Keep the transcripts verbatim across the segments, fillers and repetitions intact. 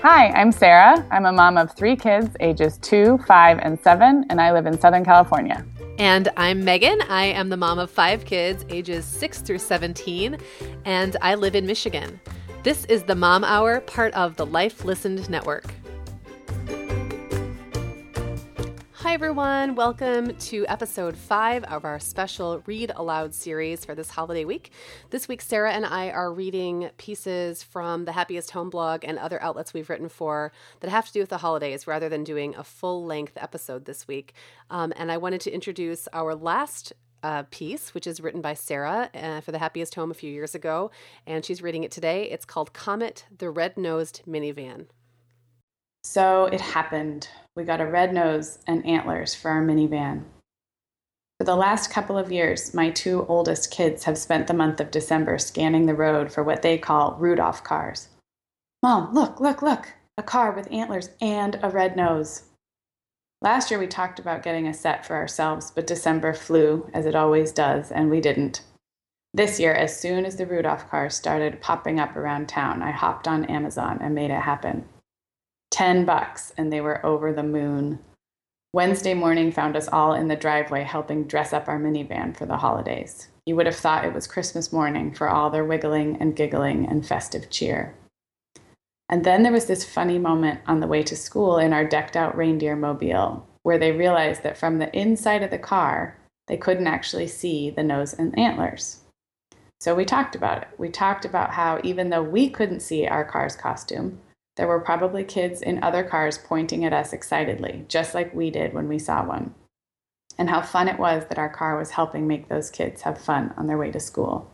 Hi, I'm Sarah. I'm a mom of three kids, ages two, five, and seven, and I live in Southern California. And I'm Megan. I am the mom of five kids, ages six through seventeen, and I live in Michigan. This is the Mom Hour, part of the Life Listened Network. Hi, everyone. Welcome to episode five of our special Read Aloud series for this holiday week. This week, Sarah and I are reading pieces from the Happiest Home blog and other outlets we've written for that have to do with the holidays rather than doing a full-length episode this week. Um, and I wanted to introduce our last uh, piece, which is written by Sarah uh, for the Happiest Home a few years ago, and she's reading it today. It's called Comet, the Red-Nosed Minivan. So it happened. We got a red nose and antlers for our minivan. For the last couple of years, my two oldest kids have spent the month of December scanning the road for what they call Rudolph cars. Mom, look, look, look, a car with antlers and a red nose. Last year we talked about getting a set for ourselves, but December flew, as it always does, and we didn't. This year, as soon as the Rudolph cars started popping up around town, I hopped on Amazon and made it happen. Ten bucks, and they were over the moon. Wednesday morning found us all in the driveway helping dress up our minivan for the holidays. You would have thought it was Christmas morning for all their wiggling and giggling and festive cheer. And then there was this funny moment on the way to school in our decked-out reindeer mobile, where they realized that from the inside of the car, they couldn't actually see the nose and antlers. So we talked about it. We talked about how even though we couldn't see our car's costume, there were probably kids in other cars pointing at us excitedly, just like we did when we saw one. And how fun it was that our car was helping make those kids have fun on their way to school.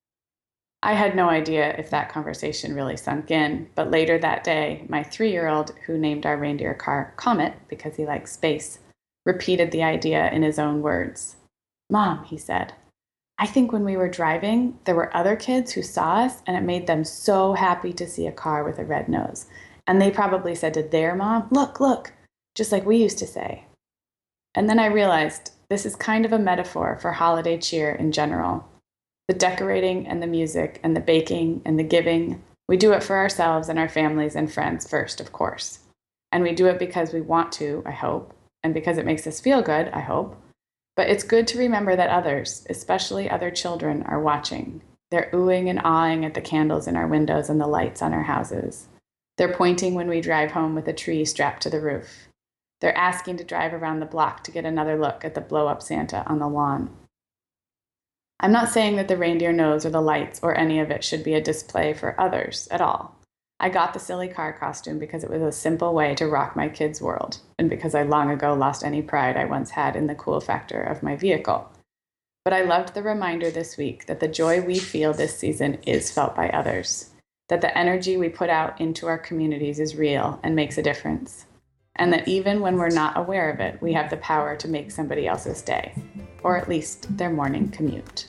I had no idea if that conversation really sunk in, but later that day, my three-year-old, who named our reindeer car Comet because he likes space, repeated the idea in his own words. Mom, he said, I think when we were driving, there were other kids who saw us, and it made them so happy to see a car with a red nose. And they probably said to their mom, look, look, just like we used to say. And then I realized this is kind of a metaphor for holiday cheer in general. The decorating and the music and the baking and the giving, we do it for ourselves and our families and friends first, of course. And we do it because we want to, I hope, and because it makes us feel good, I hope. But it's good to remember that others, especially other children, are watching. They're oohing and awing at the candles in our windows and the lights on our houses. They're pointing when we drive home with a tree strapped to the roof. They're asking to drive around the block to get another look at the blow-up Santa on the lawn. I'm not saying that the reindeer nose or the lights or any of it should be a display for others at all. I got the silly car costume because it was a simple way to rock my kids' world, and because I long ago lost any pride I once had in the cool factor of my vehicle. But I loved the reminder this week that the joy we feel this season is felt by others, that the energy we put out into our communities is real and makes a difference, and that even when we're not aware of it, we have the power to make somebody else's day, or at least their morning commute.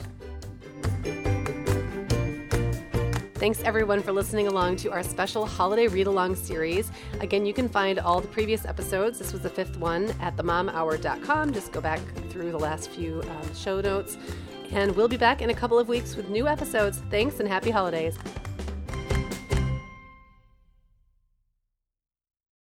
Thanks, everyone, for listening along to our special Holiday Read-Along series. Again, you can find all the previous episodes. This was the fifth one at the mom hour dot com. Just go back through the last few um, show notes. And we'll be back in a couple of weeks with new episodes. Thanks, and happy holidays.